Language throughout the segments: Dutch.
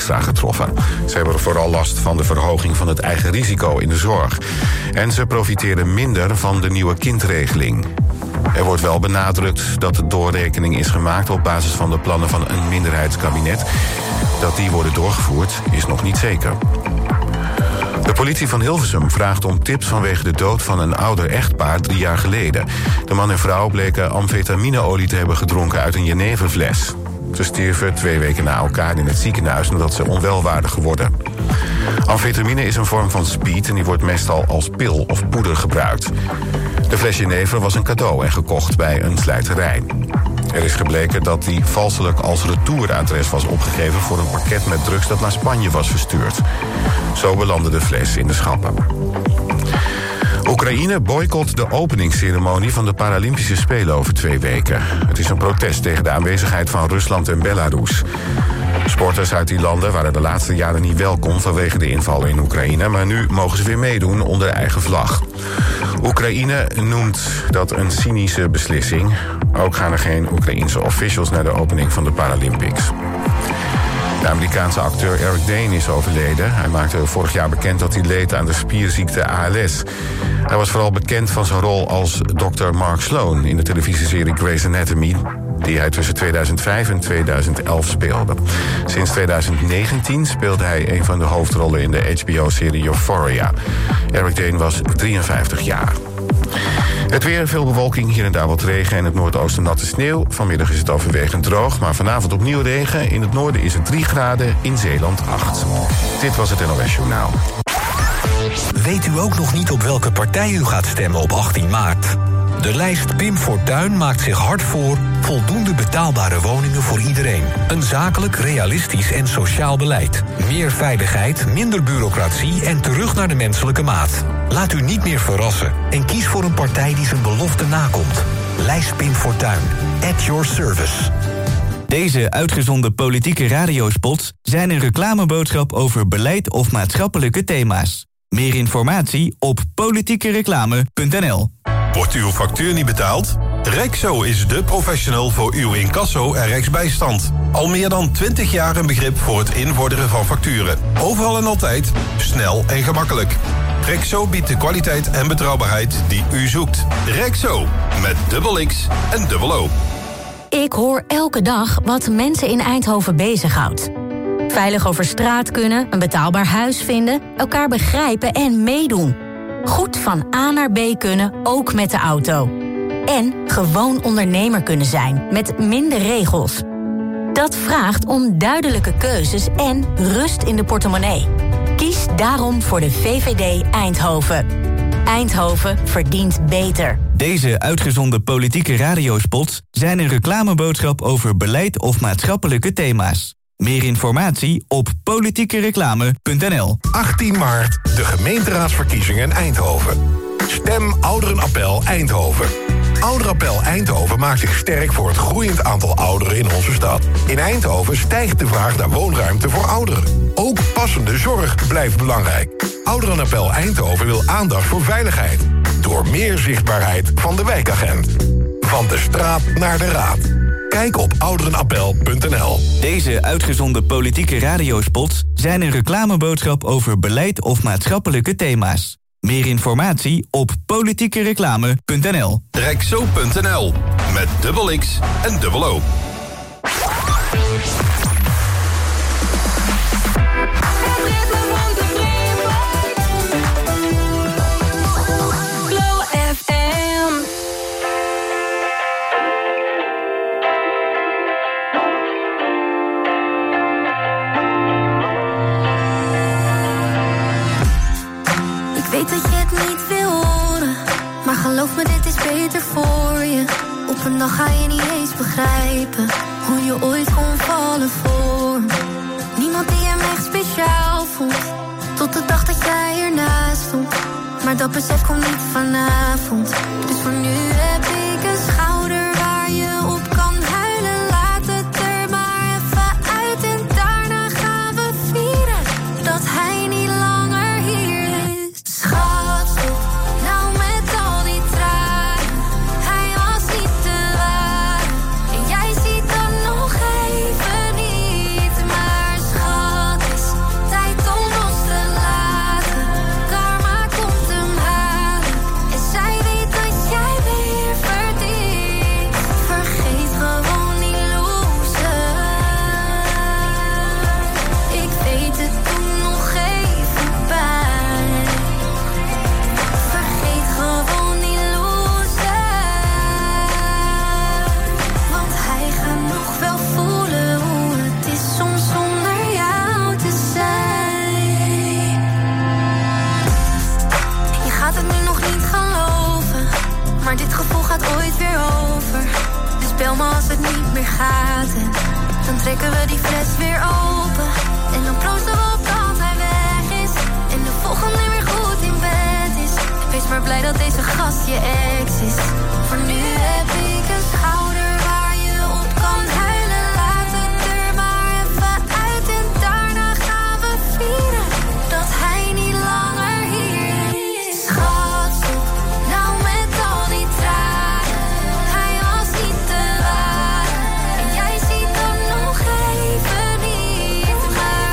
extra getroffen. Ze hebben vooral last van de verhoging van het eigen risico in de zorg. En ze profiteren minder van de nieuwe kindregeling. Er wordt wel benadrukt dat de doorrekening is gemaakt op basis van de plannen van een minderheidskabinet. Dat die worden doorgevoerd is nog niet zeker. De politie van Hilversum vraagt om tips vanwege de dood van een ouder echtpaar 3 jaar geleden. De man en vrouw bleken amfetamineolie te hebben gedronken uit een jeneverfles. Ze stierven 2 weken na elkaar in het ziekenhuis omdat ze onwel waren geworden. Amfetamine is een vorm van speed en die wordt meestal als pil of poeder gebruikt. De fles jenever was een cadeau en gekocht bij een slijterij. Er is gebleken dat die valselijk als retouradres was opgegeven voor een pakket met drugs dat naar Spanje was verstuurd. Zo belandde de fles in de schappen. Oekraïne boycott de openingsceremonie van de Paralympische Spelen over 2 weken. Het is een protest tegen de aanwezigheid van Rusland en Belarus. Sporters uit die landen waren de laatste jaren niet welkom vanwege de invallen in Oekraïne, maar nu mogen ze weer meedoen onder eigen vlag. Oekraïne noemt dat een cynische beslissing. Ook gaan er geen Oekraïense officials naar de opening van de Paralympics. De Amerikaanse acteur Eric Dane is overleden. Hij maakte vorig jaar bekend dat hij leed aan de spierziekte ALS. Hij was vooral bekend van zijn rol als Dr. Mark Sloan in de televisieserie Grey's Anatomy, die hij tussen 2005 en 2011 speelde. Sinds 2019 speelde hij een van de hoofdrollen in de HBO-serie Euphoria. Eric Dane was 53 jaar. Het weer, veel bewolking, hier en daar wat regen. In het noordoosten natte sneeuw. Vanmiddag is het overwegend droog, maar vanavond opnieuw regen. In het noorden is het 3 graden, in Zeeland 8. Dit was het NOS Journaal. Weet u ook nog niet op welke partij u gaat stemmen op 18 maart? De lijst Pim Fortuyn maakt zich hard voor voldoende betaalbare woningen voor iedereen. Een zakelijk, realistisch en sociaal beleid. Meer veiligheid, minder bureaucratie en terug naar de menselijke maat. Laat u niet meer verrassen en kies voor een partij die zijn belofte nakomt. Lijst Pim Fortuyn. At your service. Deze uitgezonden politieke radiospots zijn een reclameboodschap over beleid of maatschappelijke thema's. Meer informatie op politiekereclame.nl. Wordt uw factuur niet betaald? Rexo is de professional voor uw incasso en rechtsbijstand. Al meer dan 20 jaar een begrip voor het invorderen van facturen. Overal en altijd, snel en gemakkelijk. Rexo biedt de kwaliteit en betrouwbaarheid die u zoekt. Rexo, met dubbel X en dubbel O. Ik hoor elke dag wat mensen in Eindhoven bezighoudt. Veilig over straat kunnen, een betaalbaar huis vinden, elkaar begrijpen en meedoen. Goed van A naar B kunnen, ook met de auto. En gewoon ondernemer kunnen zijn, met minder regels. Dat vraagt om duidelijke keuzes en rust in de portemonnee. Kies daarom voor de VVD Eindhoven. Eindhoven verdient beter. Deze uitgezonden politieke radiospots zijn een reclameboodschap over beleid of maatschappelijke thema's. Meer informatie op politiekereclame.nl. 18 maart, de gemeenteraadsverkiezingen in Eindhoven. Stem Ouderenappel Eindhoven. Ouderenappel Eindhoven maakt zich sterk voor het groeiend aantal ouderen in onze stad. In Eindhoven stijgt de vraag naar woonruimte voor ouderen. Ook passende zorg blijft belangrijk. Ouderenappel Eindhoven wil aandacht voor veiligheid. Door meer zichtbaarheid van de wijkagent. Van de straat naar de raad. Kijk op ouderenappel.nl. Deze uitgezonden politieke radiospots zijn een reclameboodschap over beleid of maatschappelijke thema's. Meer informatie op politiekereclame.nl. Rexo.nl, met dubbel X en dubbel O. Ik weet dat je het niet wil horen, maar geloof me, dit is beter voor je. Op een dag ga je niet eens begrijpen hoe je ooit kon vallen voor me. Niemand die hem echt speciaal vond, tot de dag dat jij ernaast stond. Maar dat besef komt niet vanavond. Dus voor nu heb ik een schouder waar je op kan huilen. Laat het er maar even uit en daarna gaan we vieren dat hij niet langer hier is. Schat, stop nou met al die tranen. Hij was niet te waar en jij ziet dat nog even niet. Maar schat, komen als het niet meer gaat. En dan trekken we die fles weer open. En dan proosten we op dat hij weg is. En de volgende weer goed in bed is. Wees maar blij dat deze gast je ex is. Voor nu heb ik een schouder waar je op kan huilen. Laat het er maar even uit. En daarna gaan we vieren dat hij niet langer hier is. Schat, stop nou met al die tranen. Hij was niet te waar. En jij ziet dan nog even niet. Maar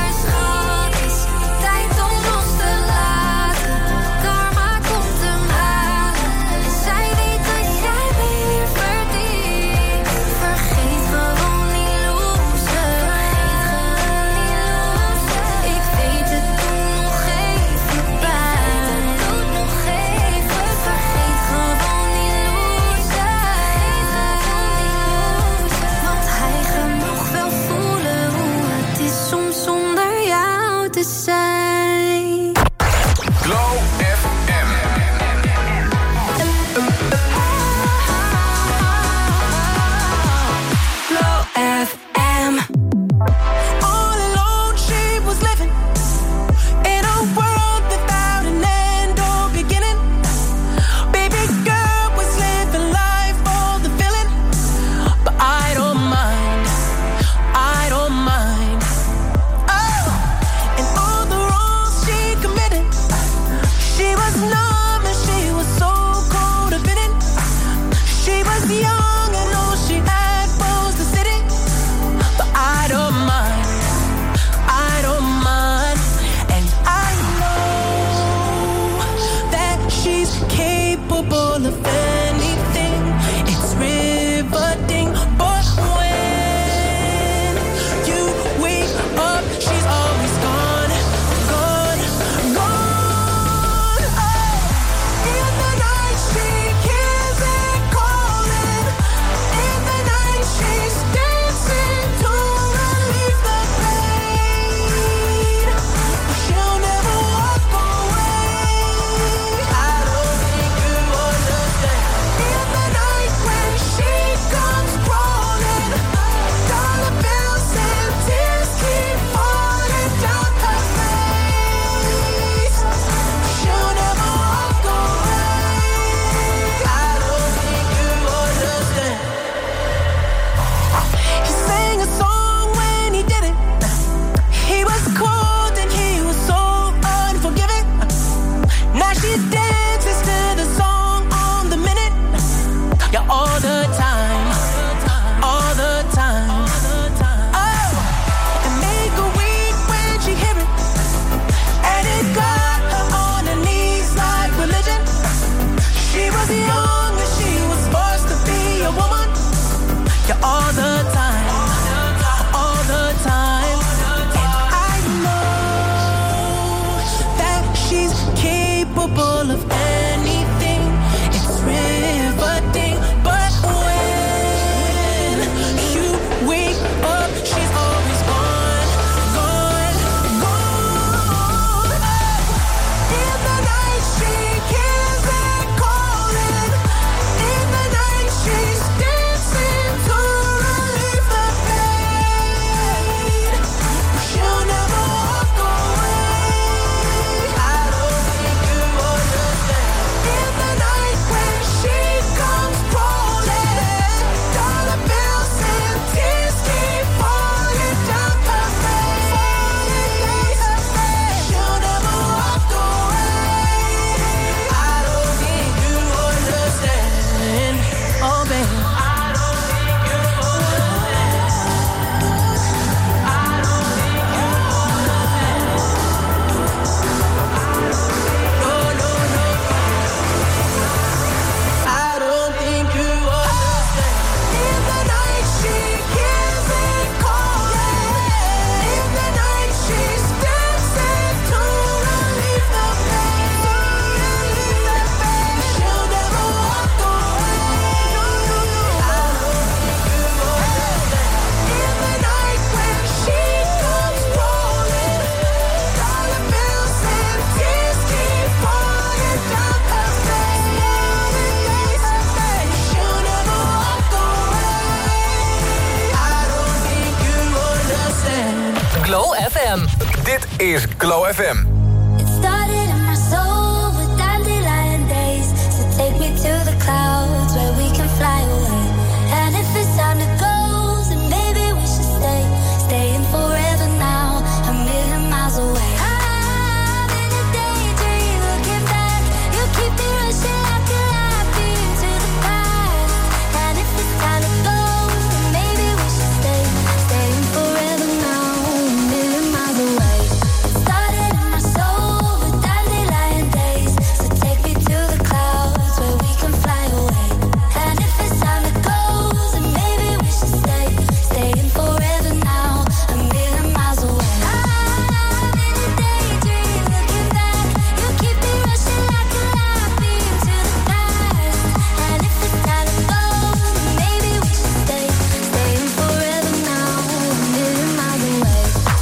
Dit is Glow FM. It started in my soul with dandelion days. So take me to the clouds where we can fly away. And if it's time to go, then maybe we should stay. Staying forever now, a million miles away. I'm in a daydream, looking back. You keep me rushing like a light beam to the past. And if it's time to go, then maybe we should stay. Staying forever now, a million miles away. It started in my soul with dandelion days. So take me to the clouds where we can fly away. And if it's time to go, then maybe we should stay. Staying forever now, a million miles away. I'm in a daydream, looking back. You keep me rushing like a light beam to the past. And if it's time to go, then maybe we should stay. Staying forever now, a million miles away.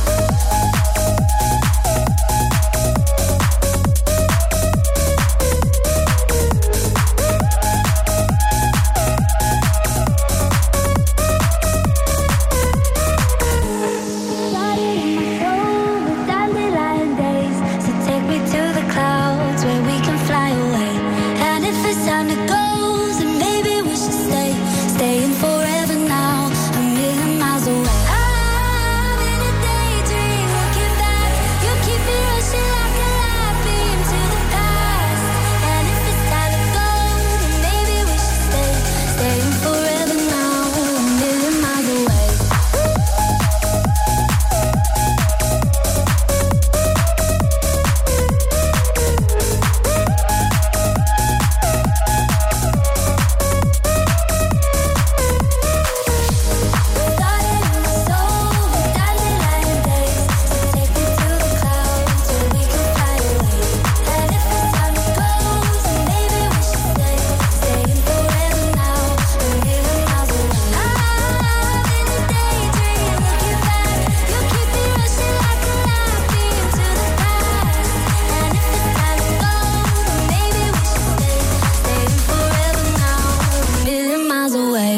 Started in my soul with dandelion days. So take me to the clouds where we can fly away. And if it's time to go, then maybe we should stay. Staying forever now, a million miles away. I'm in a daydream, looking back. You keep me rushing like a light beam to the past. And if it's time to go, then maybe we should stay. Staying forever now, a million miles away. Started in my soul with dandelion days. So take me to the clouds where we can fly away. And if it's time to go, then maybe we should stay. Staying forever now, a million miles away. I'm in a daydream, looking back. You keep me rushing like a light beam to the past. And if it's time to go, then maybe we should stay. Staying forever now, a million miles away.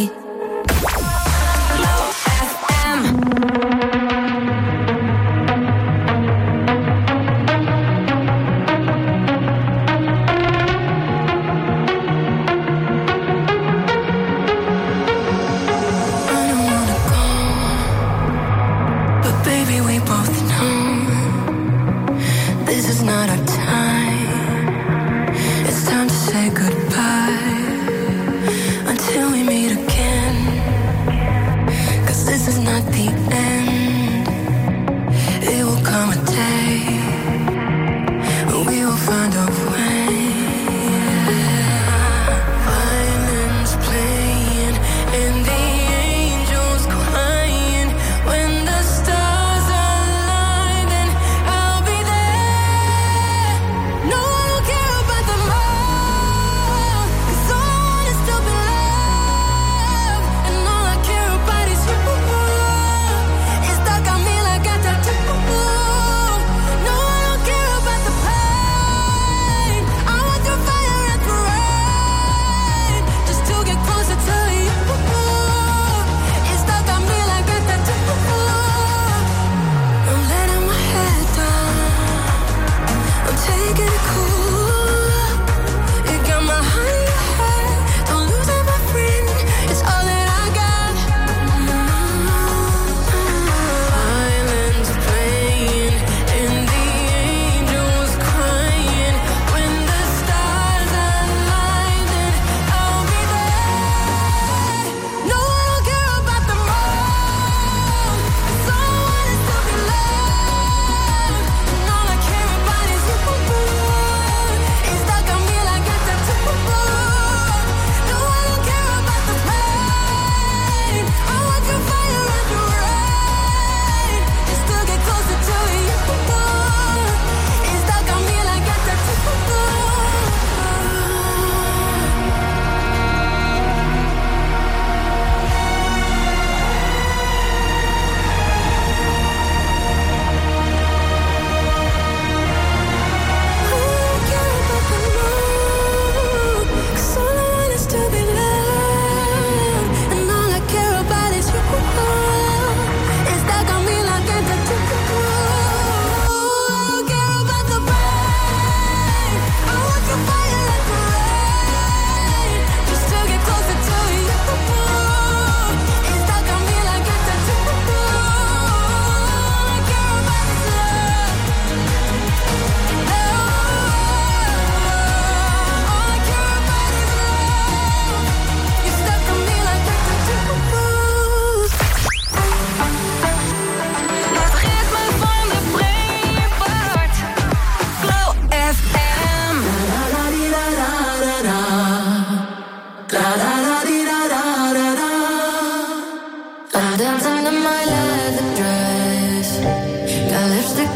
I don't wanna go, but baby, we both know this is not our time. It's time to say goodbye until we meet again. 'Cause this is not the end. It will come a day when we will find a way. Violins playing and the angels crying. When the stars align, then I'll be there. No one will care about the more, 'cause all I want is to be loved. And all I care about is you. It's stuck on me like a tattoo.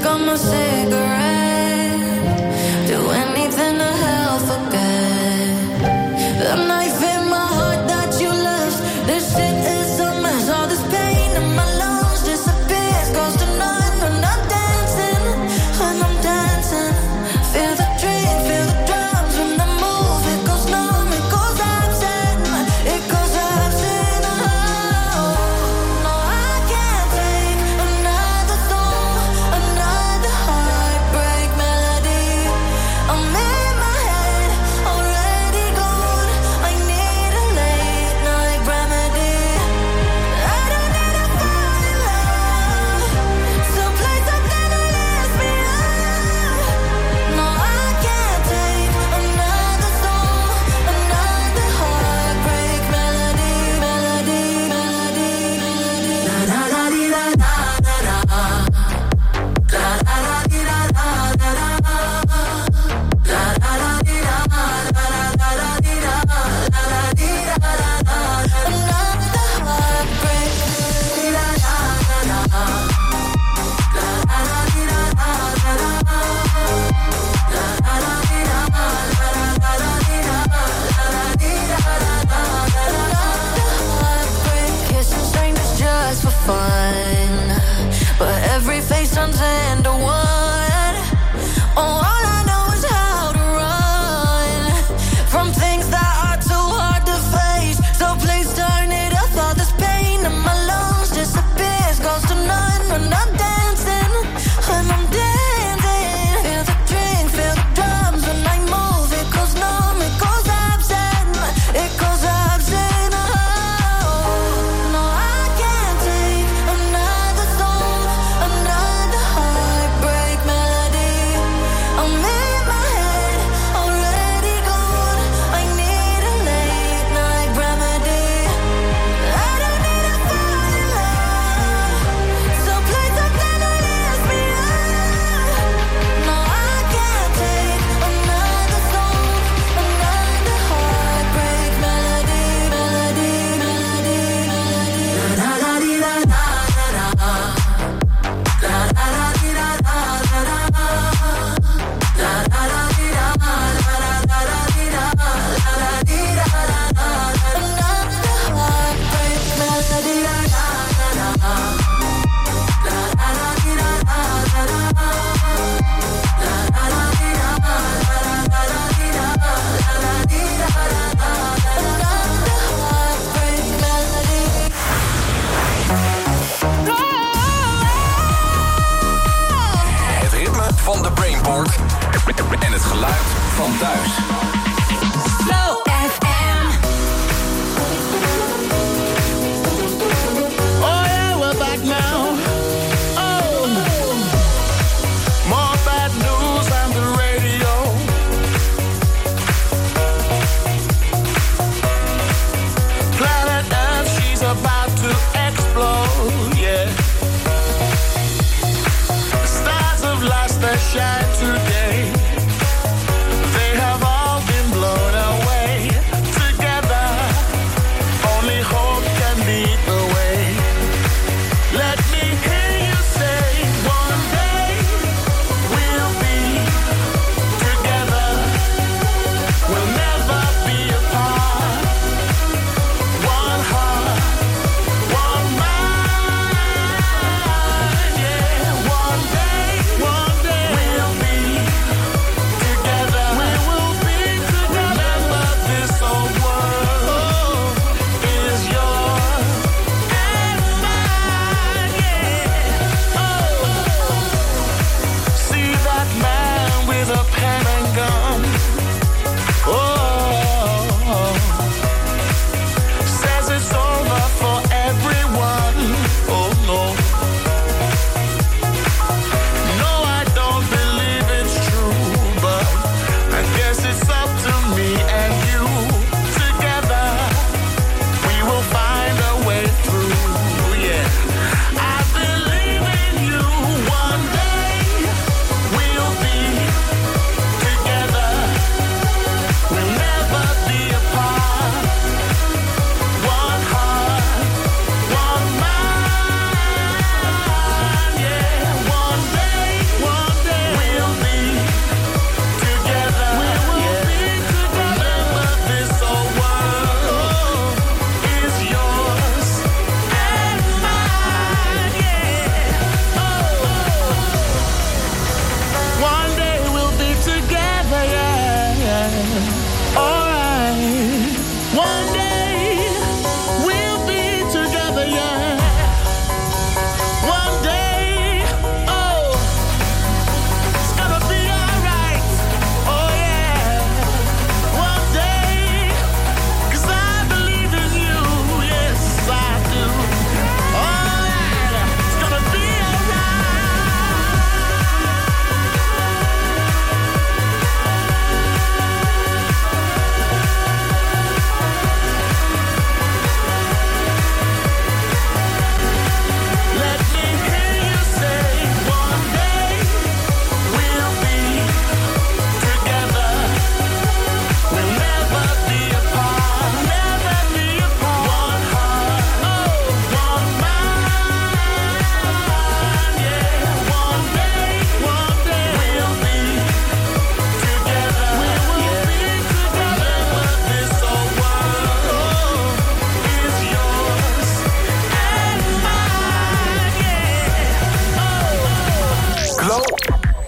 on my cigarette. Do anything to help forget the knife in my heart that you left. This shit is a mess. All this pain in my lungs disappears. Goes to none when I'm dancing. When I'm dancing, feel the drink, feel the drums. When I move, it goes numb, it goes absent. It goes absent. Oh, no, I can't take another song, another heartbreak melody. I'm in my head, already gone. I need a late night remedy. I don't need to fall in love, so play something to lift me up. No, I can't take another song, another heartbreak melody, melody, melody, melody. La la la di la la la la. La la la di la la la la. La la la di la la la la di la la la di la la la. Another heartbreak. Di la la la la. La la la di la la la la. La la la di la la la la di la la di la la. Another heartbreak. Kissing strangers just for fun, but every face turns into one. Oh, all I know is how to run from things that are too hard to face. So please turn it up. All this pain in my lungs disappears, goes to none when I'm dancing. When I'm dancing, feel the drink, feel the drums. When I move, it goes numb, it goes absent. It goes absent. Oh, no, I can't take another song, another heartbreak melody. I'm in my head, already gone. I need a late night remedy. I don't need to fall in love, so play something to lift me up. No, I can't take another song, another heartbreak melody, melody, melody, melody. La la di la la la la. La la la di la la la la. La la la di la la la la di la la di la la. Another heartbreak melody. La la la la. La la la di la la la la. La la la di la la la la di la la di la la. Another heartbreak melody. Het ritme van de Brainport en het geluid van thuis. Flow FM. Oh yeah, we're back now. Oh, more bad news on the radio. Planet Earth, she's about to explode. Yeah, the stars have lost their shine today. They have all been blown away. Together, only hope can lead the way. Let me hear you say, one day we'll be together. We'll never be apart. One heart, one mind. Yeah, one day we'll be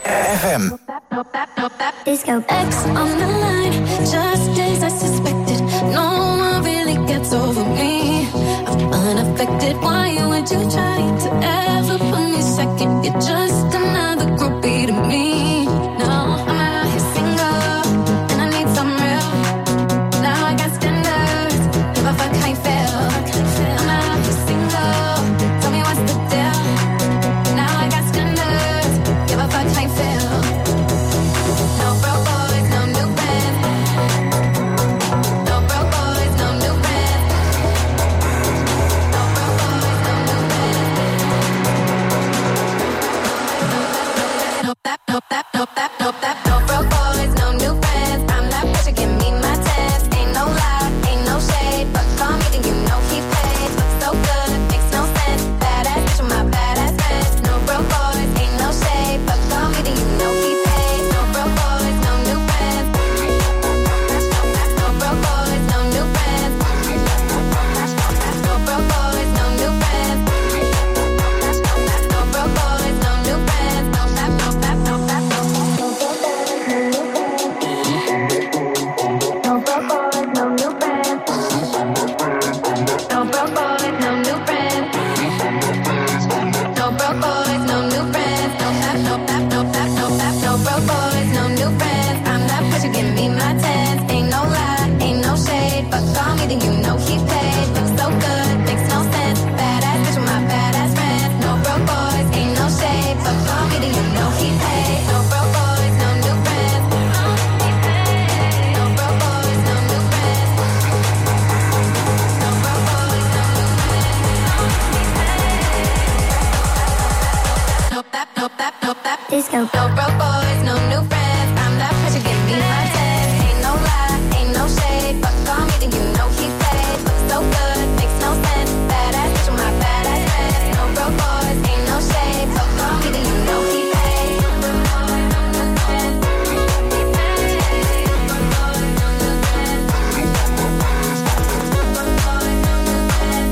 FM. Disco X on the line, just as I suspected. No one really gets over me. I'm unaffected. Why would you try to ever put me second? You're just another groupie to me. No, I'm out here single, and I need some real. Now I got standards. Give a fuck how you feel. I'm out here single. Tell me what's the deal. Now I got standards. Give a fuck how you feel. No broke boys, no new friends. No broke boys, no new friends. No broke boys, no new friends. No broke boys, no new friends. I'm not pressure, give me my test. Ain't no lie, ain't no shade. But call me, then you know he paid. Looks so good, makes no sense. Badass bitch with my badass friends. No broke boys, ain't no shade. But call me, then you know he paid. No broke boys, no new friends. No broke boys, no new friends. No broke boys, no new friends. No broke boys, no new friends. No broke boys, no new friends. I'm not pressure, give me my test. Ain't no lie, ain't no shade. But call me, then you know he paid. Looks so good, makes no sense. Badass bitch with my badass friends. No broke boys, ain't no shade. But call me, then you know he paid. No broke boys, no new friends. No broke boys, no new friends. No broke boys, no new friends. Disco. No broke boys, no new friends. I'm not pressure, give me my test. Ain't no lie, ain't no shade. But call me, then you know he paid. Looks so good, makes no sense. Badass bitch with my badass friends. No broke boys, ain't no shade. But call me, then you know he paid. No broke boys, no new friends. No broke boys, no new friends. No broke boys, no new friends.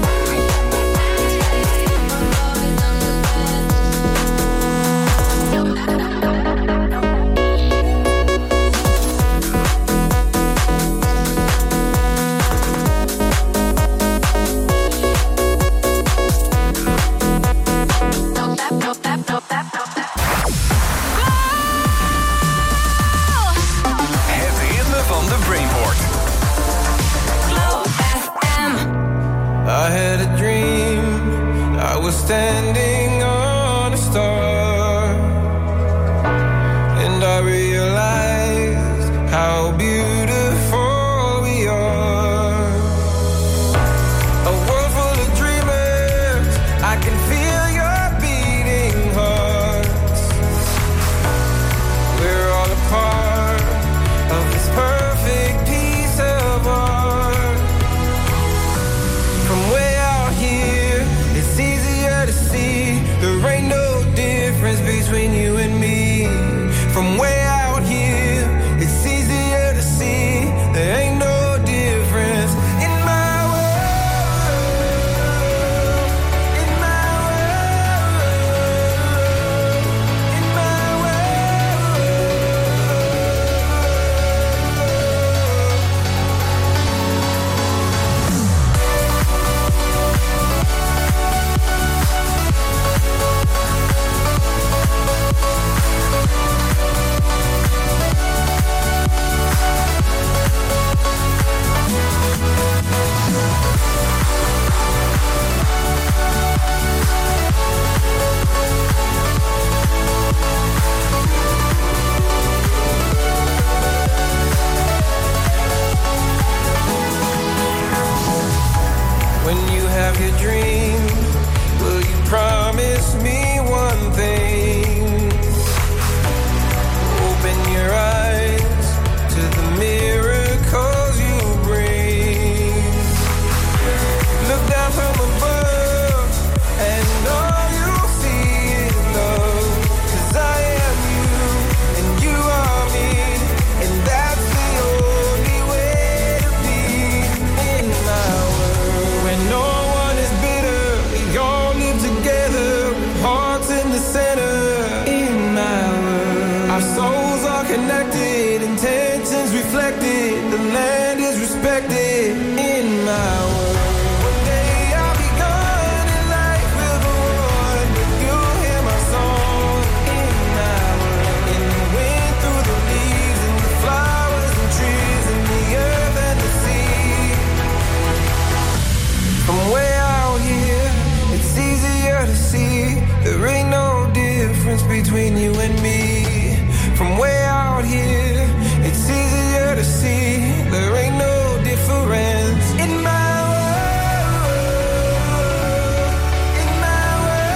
No broke boys, no new friends. connected, intentions reflected, the land is respected in my world. One day I'll be gone and life will go on, but you'll hear my song in my world. In the wind, through the leaves, and the flowers and trees, and the earth and the sea. From way out here, it's easier to see. There ain't no difference between you and me. From way out here, it's easier to see. There ain't no difference in my world, in my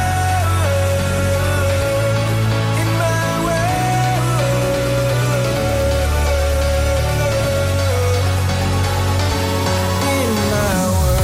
world, in my world, in my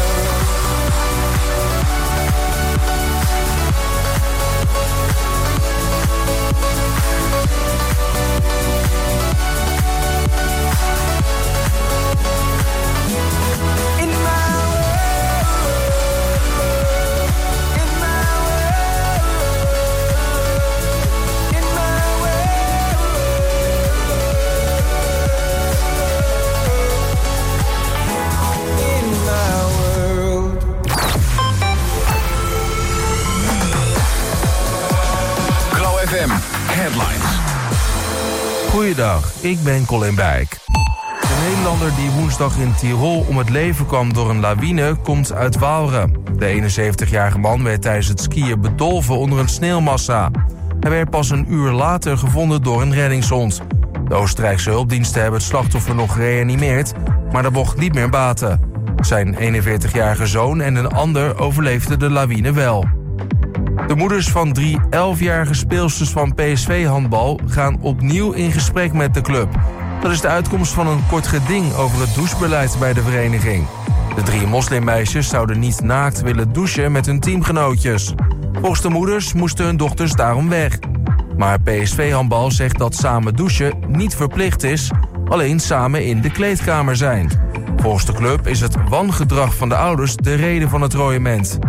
Goeiedag, ik ben Colin Bijk. De Nederlander die woensdag in Tirol om het leven kwam door een lawine komt uit Waalre. De 71-jarige man werd tijdens het skiën bedolven onder een sneeuwmassa. Hij werd pas een uur later gevonden door een reddingshond. De Oostenrijkse hulpdiensten hebben het slachtoffer nog gereanimeerd, maar dat mocht niet meer baten. Zijn 41-jarige zoon en een ander overleefden de lawine wel. De moeders van 3 11-jarige speelsters van PSV-handbal gaan opnieuw in gesprek met de club. Dat is de uitkomst van een kort geding over het douchebeleid bij de vereniging. De 3 moslimmeisjes zouden niet naakt willen douchen met hun teamgenootjes. Volgens de moeders moesten hun dochters daarom weg. Maar PSV-handbal zegt dat samen douchen niet verplicht is, alleen samen in de kleedkamer zijn. Volgens de club is het wangedrag van de ouders de reden van het royement.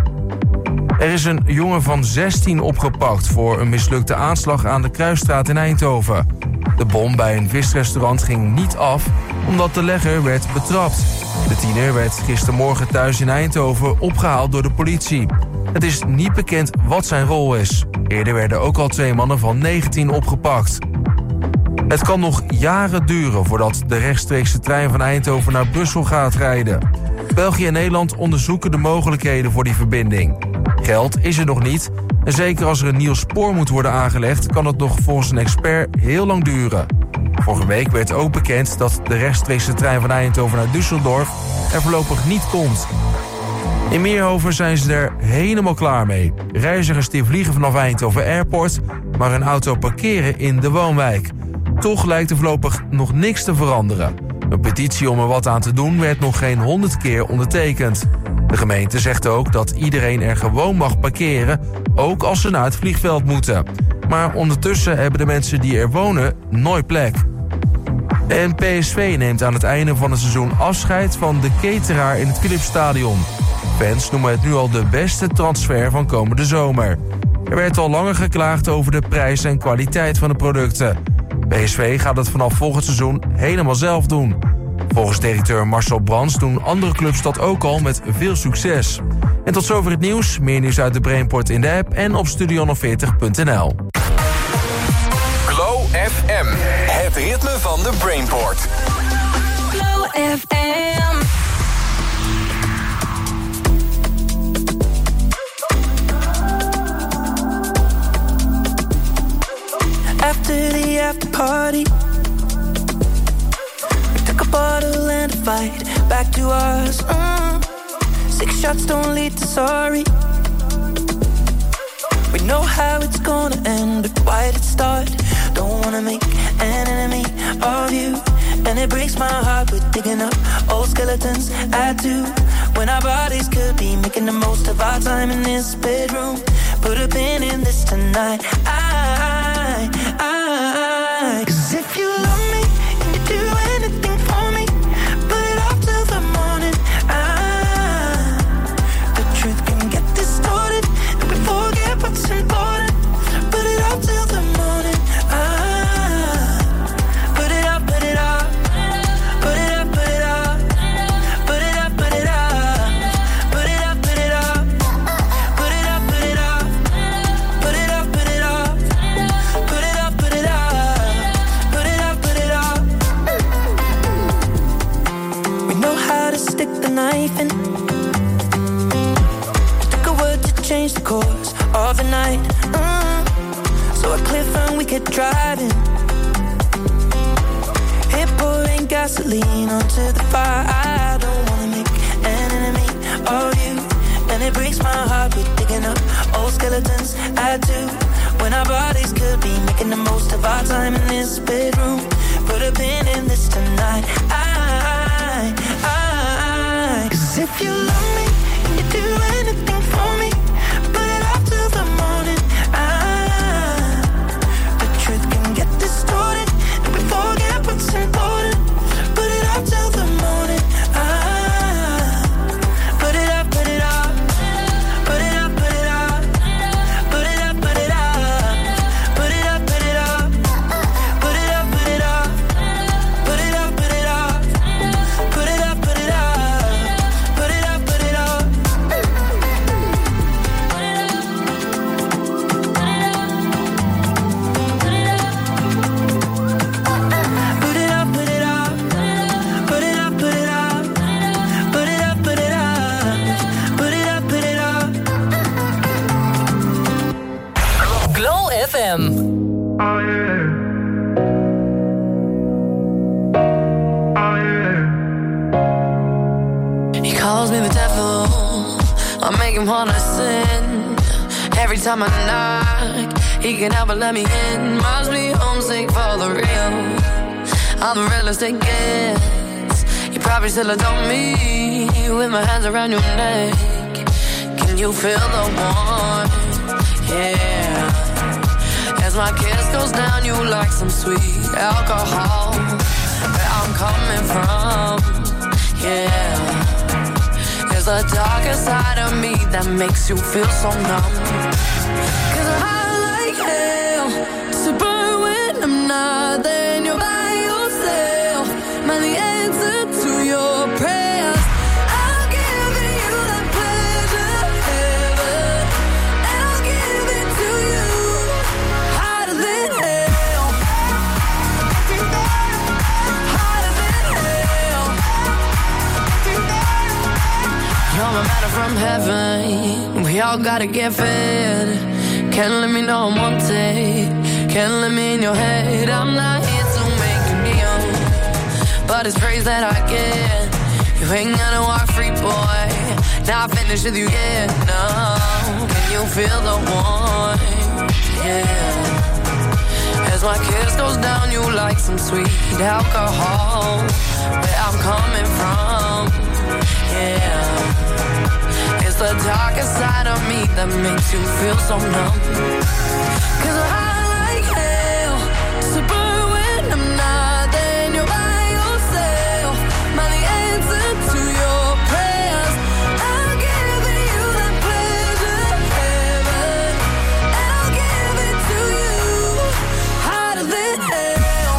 Er is een jongen van 16 opgepakt voor een mislukte aanslag aan de Kruisstraat in Eindhoven. De bom bij een visrestaurant ging niet af omdat de legger werd betrapt. De tiener werd gistermorgen thuis in Eindhoven opgehaald door de politie. Het is niet bekend wat zijn rol is. Eerder werden ook al 2 mannen van 19 opgepakt. Het kan nog jaren duren voordat de rechtstreekse trein van Eindhoven naar Brussel gaat rijden. België en Nederland onderzoeken de mogelijkheden voor die verbinding. Geld is er nog niet en zeker als er een nieuw spoor moet worden aangelegd, kan het nog volgens een expert heel lang duren. Vorige week werd ook bekend dat de rechtstreekse trein van Eindhoven naar Düsseldorf er voorlopig niet komt. In Meerhoven zijn ze er helemaal klaar mee. Reizigers die vliegen vanaf Eindhoven Airport, maar hun auto parkeren in de woonwijk. Toch lijkt er voorlopig nog niks te veranderen. Een petitie om er wat aan te doen werd nog geen 100 keer ondertekend. De gemeente zegt ook dat iedereen er gewoon mag parkeren, ook als ze naar het vliegveld moeten. Maar ondertussen hebben de mensen die er wonen nooit plek. En PSV neemt aan het einde van het seizoen afscheid van de cateraar in het Philipsstadion. Fans noemen het nu al de beste transfer van komende zomer. Er werd al langer geklaagd over de prijs en kwaliteit van de producten. PSV gaat het vanaf volgend seizoen helemaal zelf doen. Volgens directeur Marcel Brands doen andere clubs dat ook al met veel succes. En tot zover het nieuws. Meer nieuws uit de Brainport in de app en op studio40.nl. Glow FM, het ritme van de Brainport. Glow FM. After the after party, we took a bottle and a fight back to us. 6 shots don't lead to sorry. We know how it's gonna end, but why did it start? Don't wanna make an enemy of you, and it breaks my heart. We're digging up old skeletons, add to when our bodies could be making the most of our time in this bedroom. Put a pin in this tonight. 'Cause if you love me and you do anything for me, put it off till the morning. The truth can get distorted and we forget what's important. Put it off till the morning. driving. Hit pouring gasoline onto the fire. I don't wanna make an enemy of you, and it breaks my heart. We're digging up old skeletons. I do. When our bodies could be making the most of our time in this bedroom. Put a pin in this tonight. Cause if you love me and you do anything for me, put it off till the morning. The truth can get distorted and we forget what's important. Put it off till the morning. Put it up, put it up. Put it up, put it up. Put it up, put it up. Put it up, put it up. Put it up, put it up. Put it up, put it up. Put it up, put it up. Put it up, put it up. Put it up, put it up. Put it up, put it up. Put it up, put it up. Put it up, put it up. Glow FM. Oh yeah. Oh yeah. He calls me the devil, I make him wanna sin. Every time I knock, he can help but let me in. Must be homesick for the real, I'm the realest it gets. You probably still adore me, with my hands around your neck. Can you feel the warmth? Yeah. As my kiss goes down, you like some sweet alcohol. Where I'm coming from, yeah. There's a darker side of me that makes you feel so numb. Cause I like hell to burn when I'm not there and you're by yourself. Am I the answer to your prayers? I'll give you that pleasure heaven, and I'll give it to you hotter than hell. Hotter than hell. You're my matter from heaven, we all gotta get fed. Can't let me know I'm wanted, can't let me in your head. I'm not here to make you kneel, but it's praise that I get. You ain't gonna walk free, boy, now I finished with you, yeah, no. Can you feel the warmth, yeah. As my kiss goes down, you like some sweet alcohol. Where I'm coming from, yeah. It's the darkest side of me that makes you feel so numb. Cause I like hell to burn when I'm not there and you're by yourself. Am I the answer to your prayers? I'm giving you that pleasure heaven, and I'll give it to you hotter than hell.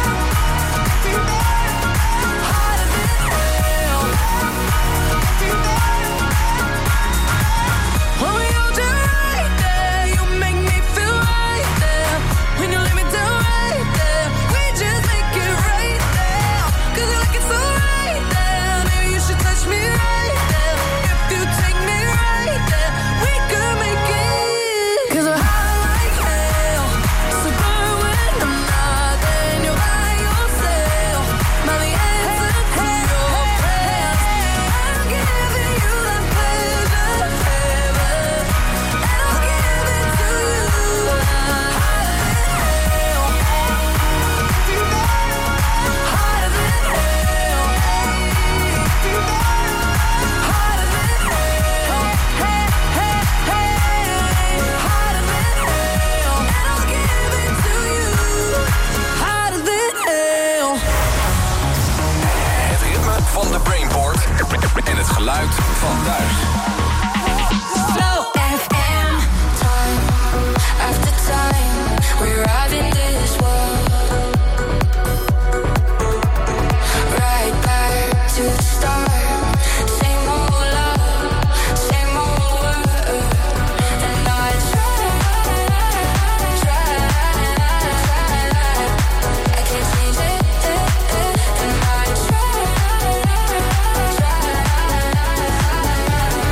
Hotter than hell. When we hold you right there, you make me feel right there. When you lay me down right there, we just make it right there. Cause I like it so right there. Maybe you should touch me right there. If you take me right there, we could make it. Cause we're high like hell, so burn when I'm not there and you're by yourself. Am I the answer to your prayers? I'm giving you that pleasure heaven, and I'll give it to you hotter than hell. Hotter than hell. Hotter than hell. Hey, hey, hey. Hotter than hell. And I'll give it to you hotter than hell. Het ritme van de Brainport en het geluid van thuis. Flow FM. Time after time, we arrive in this world. Right back to the start. Same old love, same old word. And I try. I can't change it. And I try.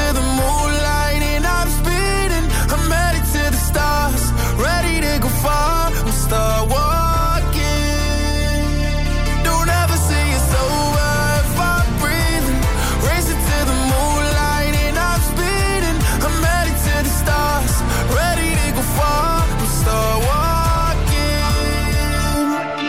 to the moonlight and I'm speeding. I'm headed to the stars, ready to go far. I'm start walking. Don't ever say it's over if I'm breathing. Racing to the moonlight and I'm speeding. I'm headed to the stars, ready to go far. I'm start walking.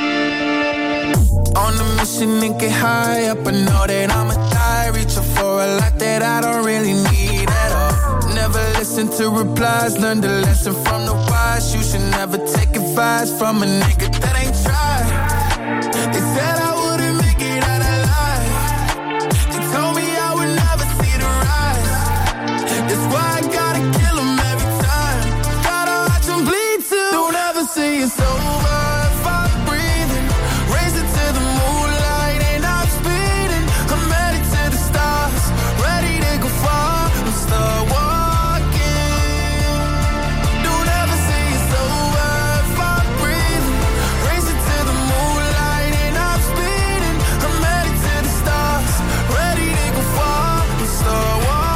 On a mission and get high up, I know that I'ma die. Reaching for a lot that I don't really need at all. Never listen to replies, learn the lesson from the wise. You should never take advice from a nigga that ain't tried. They said I wouldn't make it out alive. They told me I would never see the rise. That's why I gotta kill them every time. Gotta watch them bleed too. Don't ever say it's over if I'm breathing. Racing to the moonlight and I'm speeding. I'm headed to the stars, ready to go far. I'm start walking. Don't ever say it's over if I'm breathing. Racing to the moonlight and I'm speeding. I'm headed to the stars, ready to go far. I'm start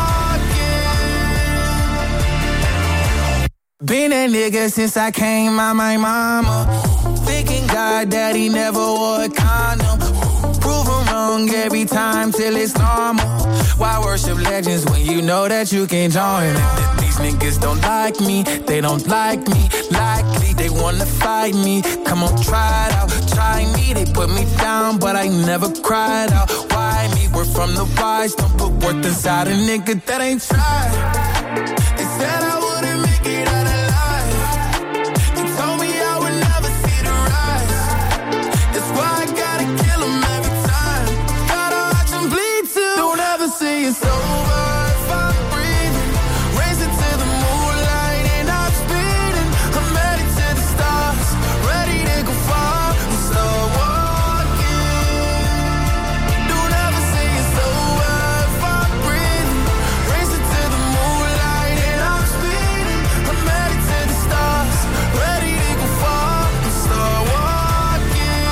walking. Been a nigga since I came out my mama. Thinking God that he never wore a condom. Prove him wrong every time till it's normal. Why worship legends when you know that you can join them? These niggas don't like me, they don't like me. Likely they wanna fight me. Come on, try it out, try me. They put me down, but I never cried out. Why me? We're from the wise. Don't put worth inside a nigga that ain't tried. They said I wouldn't make it out alive. They told me I would never see the rise. That's why I gotta kill them every time. Gotta watch them bleed too. Don't ever say it's over if I'm breathing. Racing to the moonlight and I'm speeding. I'm headed to the stars, ready to go far. I'm start walking. Don't ever say it's over if I'm breathing. Racing to the moonlight and I'm speeding. I'm headed to the stars, ready to go far. I'm start walking.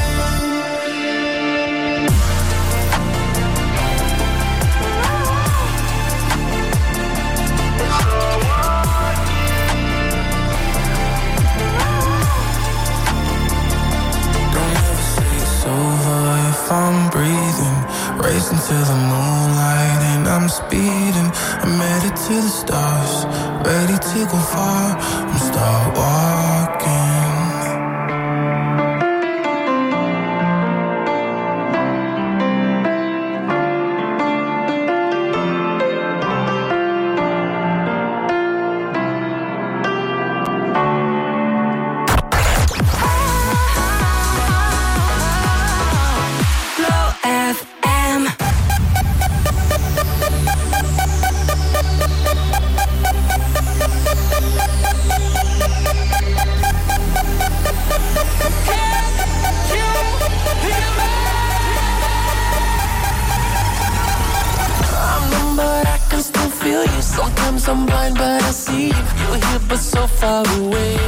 Don't ever say it's over if I'm breathing. Racing to the moonlight and I'm speeding. I'm headed to the stars, ready to go far. I'm start walking. Glow FM. I'm numb, but I can still feel you. Sometimes I'm blind, but I see you. You're here, but so far away.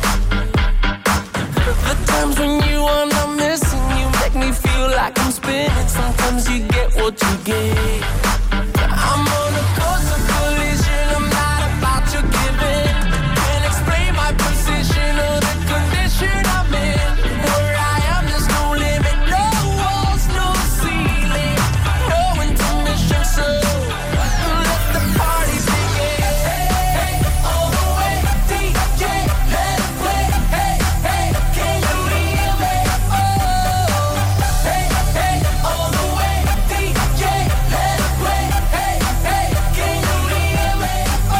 The times when you are not missing, you make me feel like I'm spinning. Sometimes you get what you get. I'm on a course of collision. I'm not about to give in. Can't explain my position or the condition I'm in. Where I am, there's no limit, no walls, no ceiling, no intermission. So let the party begin. Hey, hey, all the way, DJ, let it play. Hey, hey, can you hear me? Oh, hey, hey, all the way, DJ, let it play. Hey, hey, can you hear me? Oh,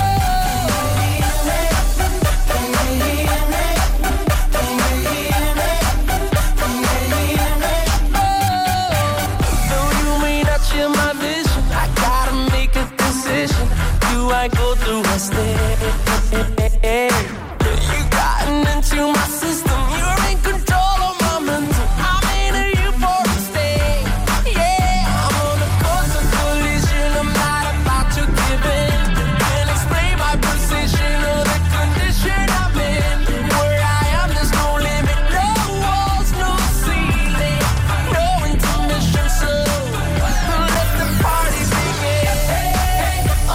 can you hear me? Can you hear me? Can you hear me? Though you may not share my vision, I gotta make a decision. Do I go through a step? You gotten into my system. You're in control of my mental. I'm into you for a stay. Yeah, I'm on a course of collision. I'm not about to give in. Can't explain my position or the condition I'm in. Where I am, there's no limit, no walls, no ceiling, no intermission. So let the party begin. Hey, hey,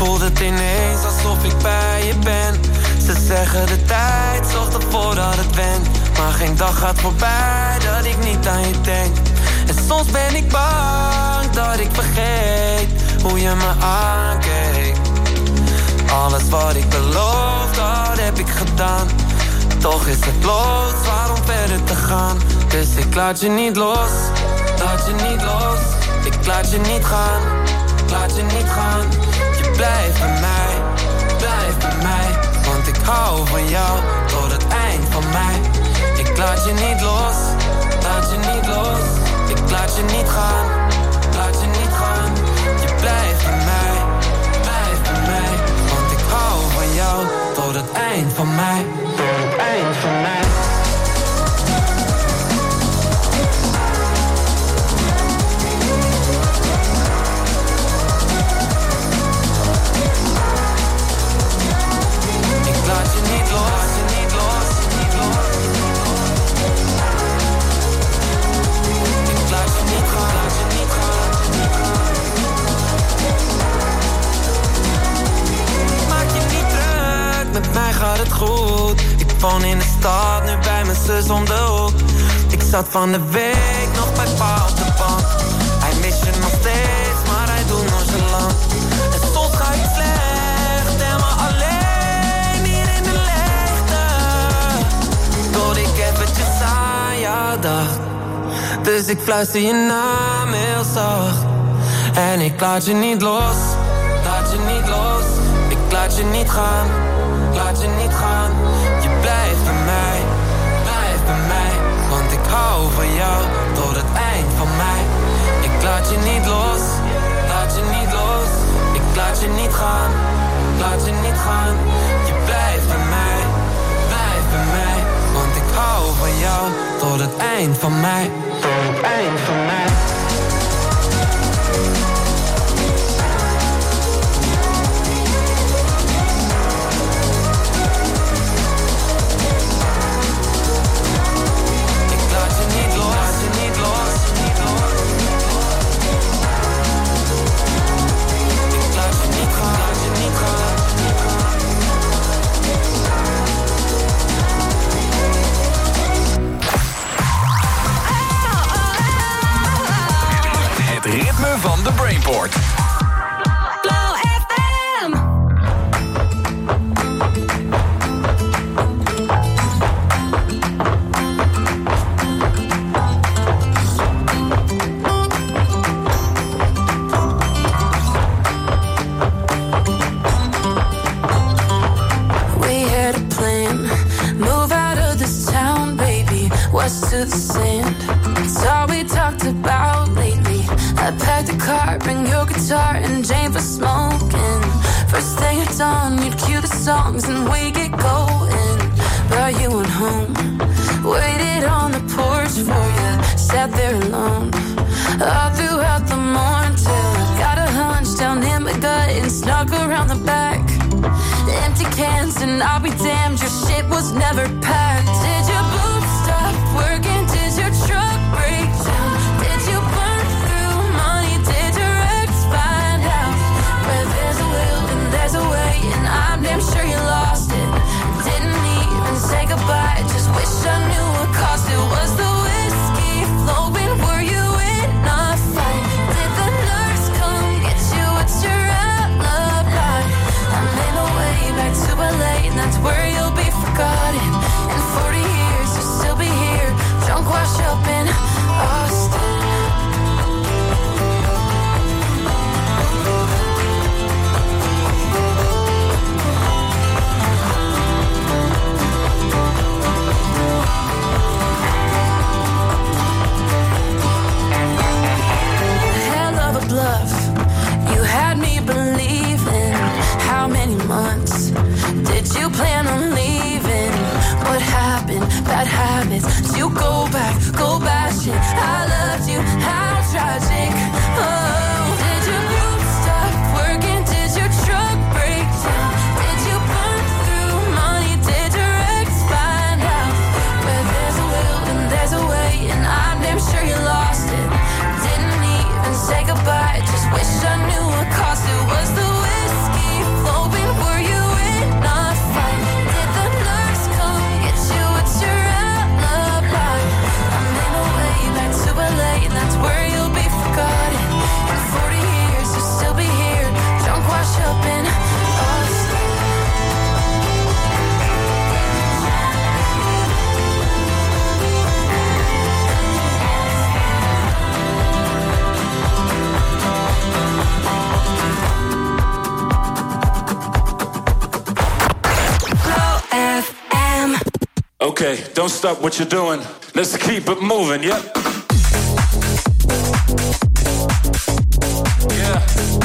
voelt het ineens alsof ik bij je ben. Ze zeggen de tijd zorgt ervoor dat het went. Maar geen dag gaat voorbij dat ik niet aan je denk. En soms ben ik bang dat ik vergeet hoe je me aankeek. Alles wat ik beloofd had heb ik gedaan. Toch is het los, waarom verder te gaan? Dus ik laat je niet los, laat je niet los. Ik laat je niet gaan, laat je niet gaan. Je blijft bij mij, blijf bij mij. Want ik hou van jou tot het eind van mij. Ik laat je niet los, laat je niet los. Ik laat je niet gaan, laat je niet gaan. Je blijft bij mij, blijf bij mij. Want ik hou van jou tot het eind van mij. Tot het eind van mij. Laat je niet los, laat je niet los, niet los. Ik laat je niet gaan, laat je niet gaan, niet gaan. Maak je niet druk, met mij gaat het goed. Ik woon in de stad, nu bij mijn zus om de hoek. Ik zat van de week nog bij pa op de bank. Hij mist je nog steeds, maar hij doet nonchalant. En soms ga ik slecht en maar alleen. Tot ik eventjes aan jou dacht. Dus ik fluister je naam heel zacht. En ik laat je niet los, laat je niet los. Ik laat je niet gaan, laat je niet gaan. Je blijft bij mij, blijf bij mij. Want ik hou van jou tot het eind van mij. Ik laat je niet los, laat je niet los. Ik laat je niet gaan, laat je niet gaan. Je blijft bij mij, blijf bij mij. Want ik hou van jou tot het eind van mij. Tot het eind van mij. Ik laat je niet los, laat je niet los, niet los. Ik laat je niet gaan, laat je niet gaan. Het ritme van de Brainport. Glow FM. We had a plan, move out of this town, baby, west to the sand. It's all we talked about lately. I packed the car, bring your guitar and Jane for smoking. First thing at dawn, you'd cue the songs and we get going. But you went home, waited on the porch for you, sat there alone. All throughout the morning till I got a hunch down in my gut and snuck around the back. Empty cans and I'll be damned, your shit was never packed. Did your boots stop working? Did your truck break down? Did you burn through money? Did your ex find out? Where there's a will and there's a way, and I'm damn sure you lost it. Didn't even say goodbye, just wish I knew what cost it. Was the whiskey flowing? Were you in a fight? Did the nurse come get you? What's your alibi? I made my way back to LA, and that's where you'll be forgotten. In 40 years, you'll still be here, drunk, wash up in Austin. Hell of a bluff, you had me believing. How many months did you plan on leaving? What happened? Bad habits. Did you go back, go bashing? I loved you, how tragic. Oh, did your group stop working? Did your truck break down? Did you burn through money? Did your ex find out? Where there's a will and there's a way, and I'm damn sure you lost it. Didn't even say goodbye, just wish I knew what cost it. Was the whiskey Okay, don't stop what you're doing. Let's keep it moving, yep. Yeah.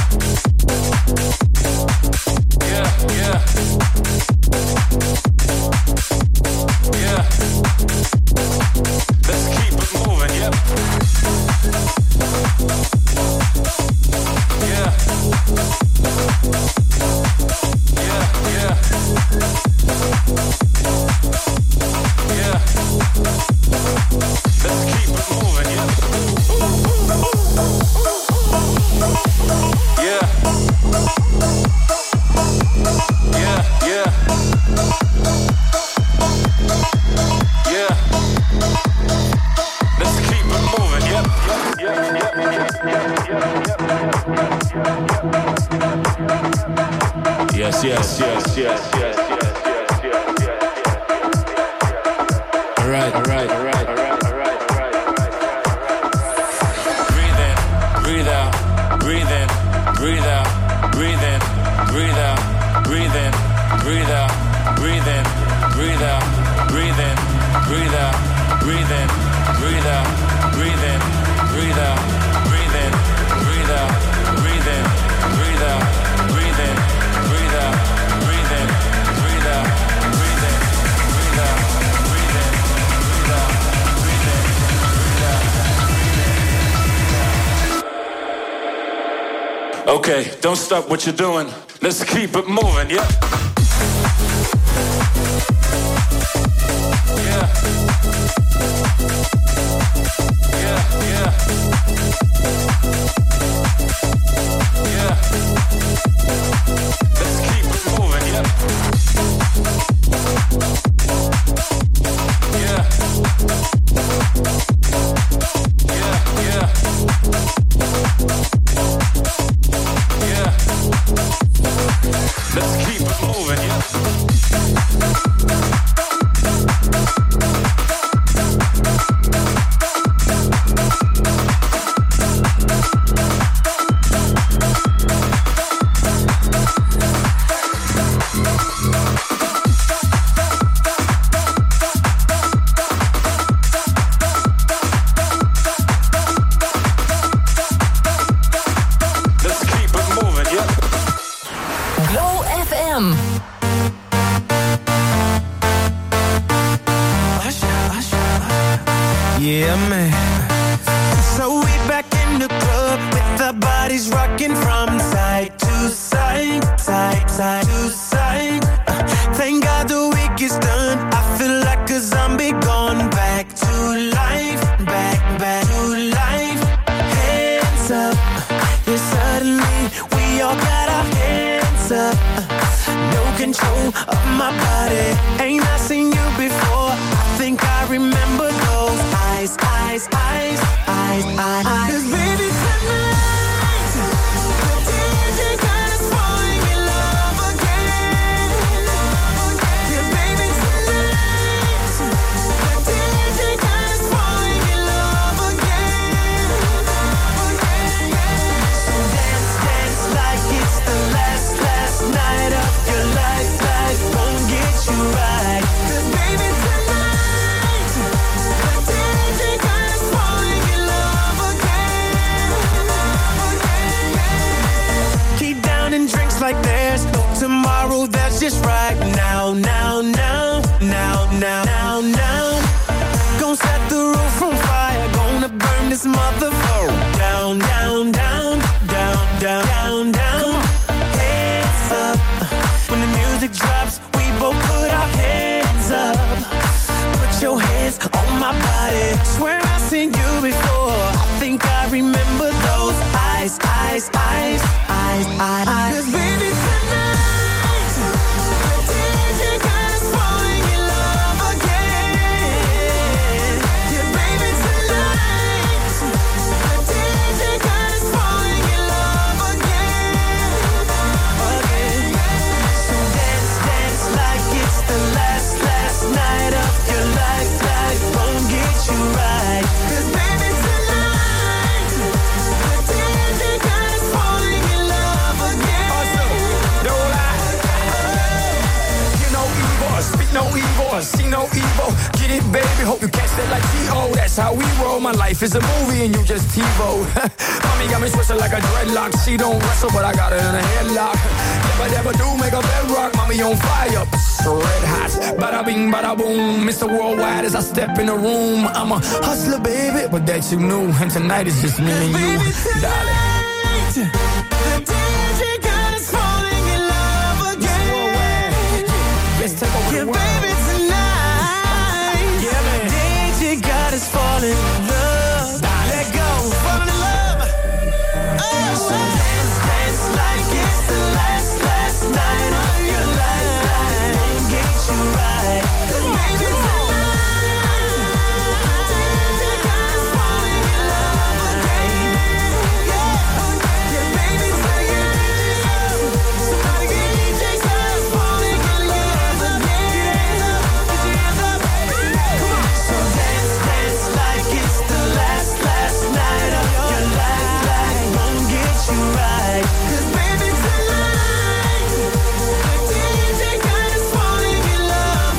Yeah, yeah. Yeah. Let's keep it moving, yep. Yeah. Yeah, yeah. Yeah. Let's keep it moving, yeah. Yeah. Yeah, yeah. Yeah. Let's keep it moving, yep. Yes, yes, yes, yes, yes, yes, yes, yes. All right, all right, all right, all right, all right, all right, all right. Breathe in, breathe out, breathe in, breathe out, breathe in, breathe out, breathe in, breathe out, breathe in, breathe out, breathe in, breathe out, breathe in, breathe out, breathe in, breathe out, breathe in, breathe out, breathe in, breathe out, breathe in, breathe out, breathe in, breathe out, breathe in, breathe out, breathe in, breathe out, breathe in, breathe out. Okay, don't stop what you're doing. Let's keep it moving, yeah. Yeah. Yeah, yeah. Yeah. Let's keep it moving, yeah. Yeah. Yeah, yeah. Yeah. Let's keep it moving, yeah. Yeah, man. So we back in the club with our bodies rocking from side to side, side, side to side. Thank God the week is done. I feel like a zombie gone back to life, back to life. Hands up, yeah, suddenly we all got our hands up. No control of my body. Ain't I seen you before? I think I remember those eyes, eyes, eyes, eyes, eyes. 'Cause baby tonight, the DJ got us falling in love again. Yeah, baby tonight, the DJ got us falling in love again. So dance, dance like it's the last night of your life. Life won't get you right. 'Cause baby tonight, the DJ got us falling in love again. Keep down and drinks like there's no tomorrow. That's just right now, now, now, now, now, now, now. Gonna set the roof on fire. Gonna burn this motherfucker down, down, down, down, down, down, down. Hands up. When the music drops, we both put our hands up. Put your hands on my body. Swear I've seen you before. I think I remember those eyes, eyes, eyes, eyes, eyes. 'Cause baby tonight, the DJ got us falling in love again. Yeah, baby tonight, the DJ got us falling in love again. So dance, dance like it's the last night of your life. Life won't get you right. 'Cause baby tonight, the DJ got us falling in love again. Evo. Get it, baby, hope you catch that like T.O. That's how we roll, my life is a movie and you just TiVo. Mommy got me switching like a dreadlock. She don't wrestle, but I got her in a headlock. Never do make a bedrock, mommy on fire. Red hot, bada bing, bada boom. Mr. Worldwide as I step in the room. I'm a hustler, baby, but that you knew. And tonight is just me and you, darling. The DJ God is falling in love again. Let's take over the world. Baby, tonight. Yeah, man. DJ God is falling in love. Let go, falling in love. Oh, so dance like it's the last night of your life. And get you right. Baby, tonight. DJ God is falling in love again. Yeah, baby, somebody get DJ God is falling in love again. Put your hands up. Come on. So dance like it's the last night of your life. Won't get you right. 'Cause baby, tonight, the DJ God is falling in love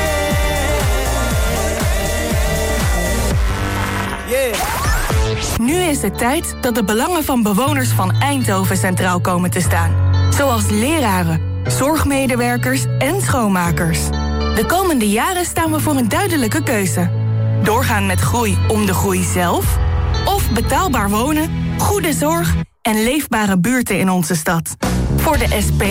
again. Yeah. Nu is het tijd dat de belangen van bewoners van Eindhoven centraal komen te staan. Zoals leraren, zorgmedewerkers en schoonmakers. De komende jaren staan we voor een duidelijke keuze. Doorgaan met groei om de groei zelf? Of betaalbaar wonen, goede zorg en leefbare buurten in onze stad? Voor de SP